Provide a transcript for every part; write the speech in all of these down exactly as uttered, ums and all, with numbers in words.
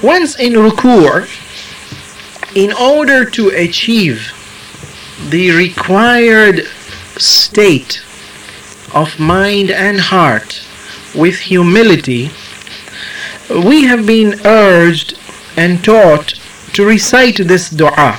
Once in ruku', in order to achieve the required state of mind and heart with humility, we have been urged and taught to recite this dua.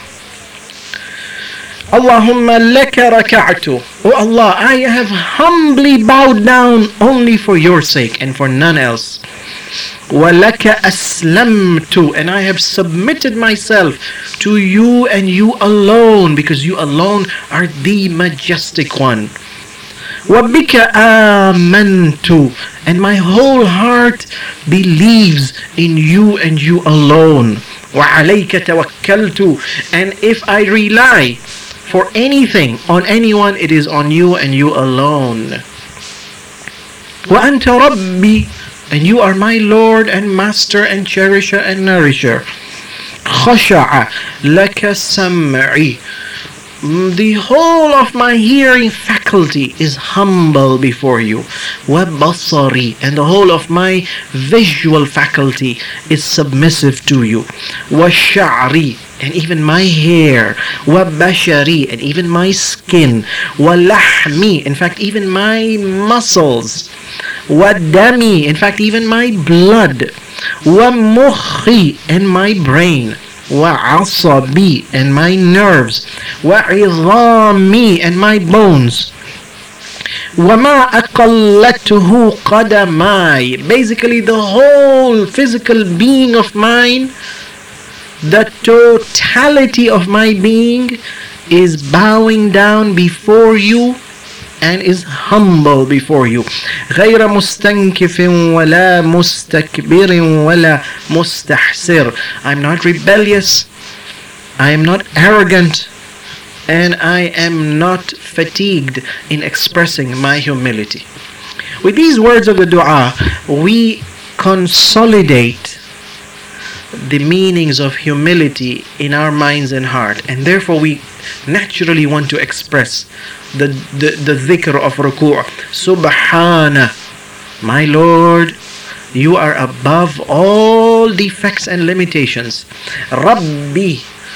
Allahumma laka raka'tu. Oh Allah, I have humbly bowed down only for your sake and for none else. وَلَكَ أَسْلَمْتُ, and I have submitted myself to you and you alone, because you alone are the majestic one. وَبِكَ آمَنْتُ, and my whole heart believes in you and you alone. وَعَلَيْكَ تَوَكَّلْتُ, and if I rely for anything on anyone, it is on you and you alone. وَأَنْتَ رَبِّي, and you are my Lord and Master and Cherisher and Nourisher. خَشَعَ لَكَ سَمْعِي, the whole of my hearing faculty is humble before you. وَبَصَرِي, and the whole of my visual faculty is submissive to you. وَشَعْرِي, and even my hair. وَبَشَرِي, and even my skin. وَلَحْمِي, in fact even my muscles. وَدَمِي, in fact even my blood. وَمُخِّي, and my brain. وَعَصَبِي, and my nerves. وَعِظَامِي, and my bones. وَمَا أَقَلَّتْهُ قَدَمَاي, basically the whole physical being of mine, the totality of my being is bowing down before you and is humble before you. غَيْرَ مُسْتَنْكِفٍ وَلَا مُسْتَكْبِرٍ وَلَا مُسْتَحْسِرٍ. I'm not rebellious, I am not arrogant, and I am not fatigued in expressing my humility. With these words of the dua, we consolidate the meanings of humility in our minds and heart, and therefore we naturally want to express the the, the dhikr of ruku'. Subhana, my Lord, you are above all defects and limitations. Rabbi,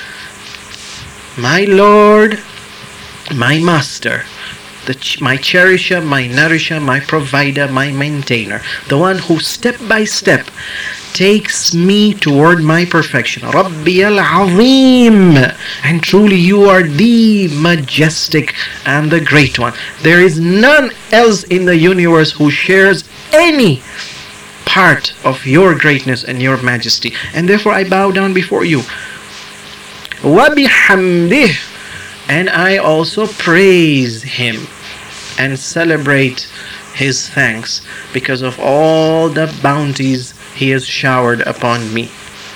my Lord, my Master, the ch- my cherisher, my nourisher, my provider, my maintainer, the one who step by step takes me toward my perfection. Rabbi al-Azim, and truly you are the majestic and the great one. There is none else in the universe who shares any part of your greatness and your majesty, and therefore I bow down before you. Wa bihamdih, and I also praise him and celebrate his thanks because of all the bounties he has showered upon me.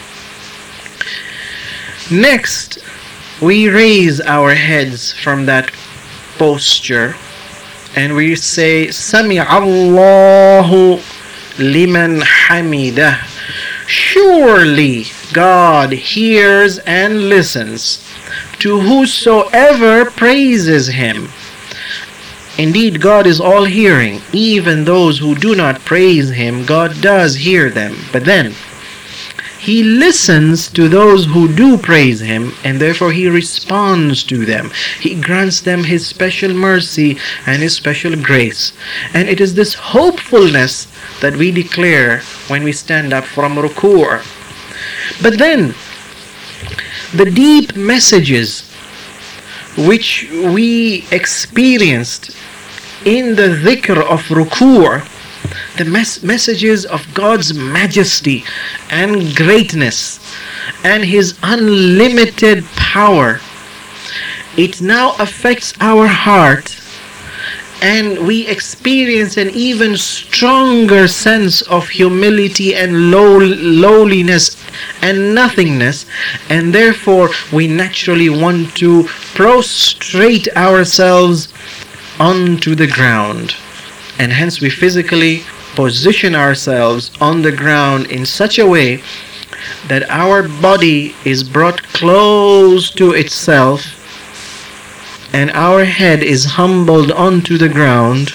Next, we raise our heads from that posture and we say, Sami Allahu liman hamidah. Surely God hears and listens to whosoever praises him. Indeed, God is all hearing. Even those who do not praise him, God does hear them. But then, he listens to those who do praise him, and therefore he responds to them. He grants them his special mercy and his special grace. And it is this hopefulness that we declare when we stand up from ruku'. But then, the deep messages which we experienced in the dhikr of ruku', the mes- messages of God's majesty and greatness and his unlimited power, it now affects our heart, and we experience an even stronger sense of humility and low, lowliness and nothingness, and therefore we naturally want to prostrate ourselves onto the ground, and hence we physically position ourselves on the ground in such a way that our body is brought close to itself and our head is humbled onto the ground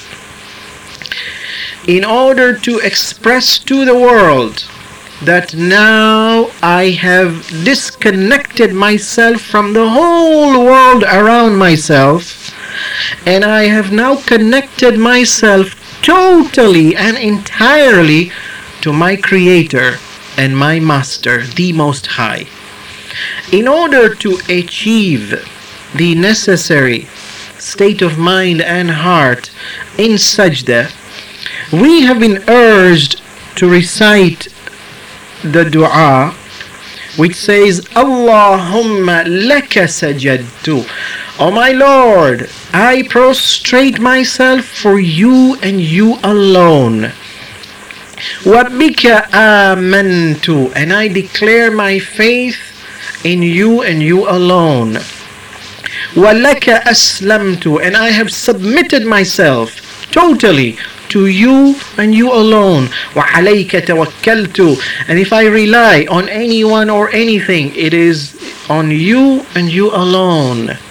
in order to express to the world that now I have disconnected myself from the whole world around myself, and I have now connected myself totally and entirely to my Creator and my Master, the Most High. In order to achieve the necessary state of mind and heart in sajda, we have been urged to recite the dua which says, Allahumma laka sajadtu. Oh my Lord, I prostrate myself for you and you alone. وَبِكَ آمَنْتُ, and I declare my faith in you and you alone. وَلَكَ أَسْلَمْتُ, and I have submitted myself totally to you and you alone. وَعَلَيْكَ تَوَكَّلْتُ, and if I rely on anyone or anything, it is on you and you alone.